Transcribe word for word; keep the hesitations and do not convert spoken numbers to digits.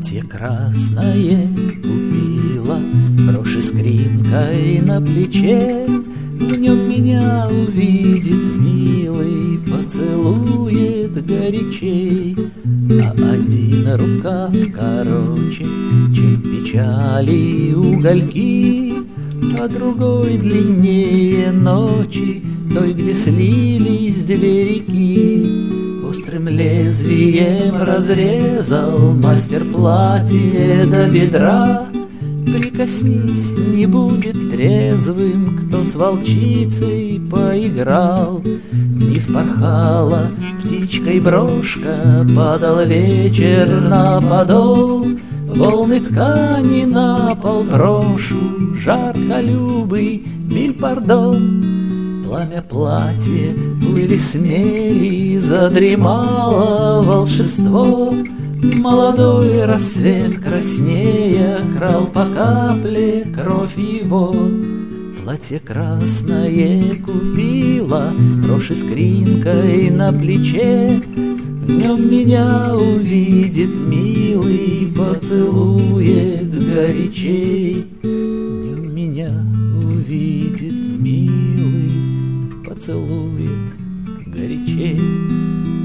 Платье красное купила, брошь и скринкой на плече. В нем меня увидит милый, поцелует горячей. А один рукав короче, чем печали угольки, а другой длиннее ночи, той, где слились две реки. Острым лезвием разрезал мастер платье до бедра. Прикоснись, не будет трезвым, кто с волчицей поиграл. Вниз порхала птичкой брошка, падал вечер на подол. Волны ткани на пол брошу, жарко любый миль пардон. Пламя платья плыли смели, задремало волшебство. Молодой рассвет краснея крал по капле кровь его. Платье красное купила, брошь и скринкой на плече. В нем меня увидит милый, поцелует горячей. В нем меня увидит милый, поцелует горячей.